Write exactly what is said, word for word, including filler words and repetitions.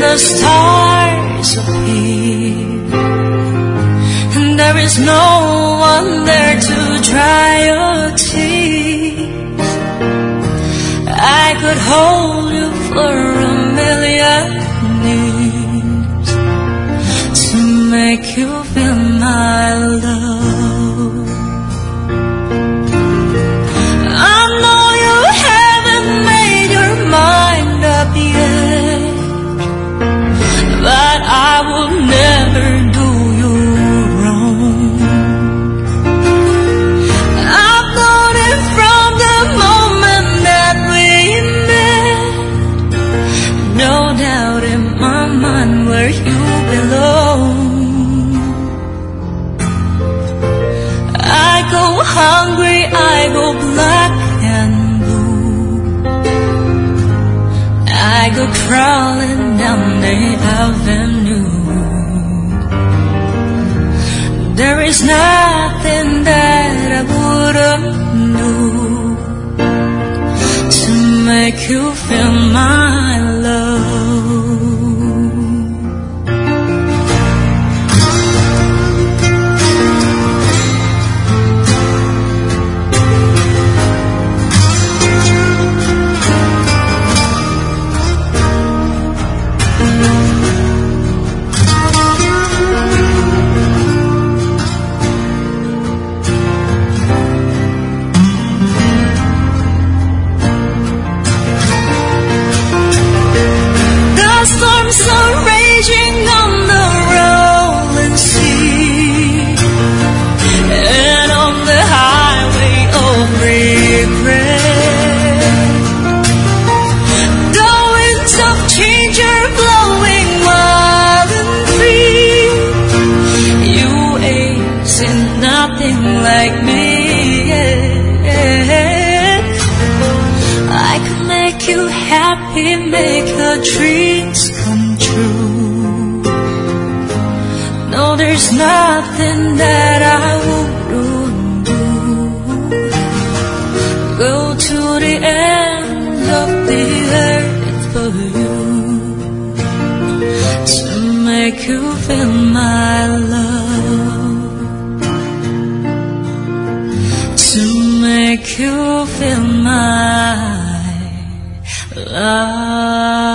the stars appear, and there is no one there to dry your tears. I could hold you for a million years to make you feel my love. I know you haven't made your mind up yet, but I will never do you wrong. I've known it from the moment that we met. No doubt in my mind where you belong. I go hungry, I go black and blue, I go crawling down the avenue. There is nothing that I wouldn't do to make you feel my love. Storms are raging on the rolling sea, and on the highway of regret, the winds of change are blowing wild and free. You ain't seen nothing like me yet. I can make you happy, make your dreams come true. No, there's nothing that I wouldn't do. Go to the ends of the earth for you, to make you feel my love, to make you feel my love.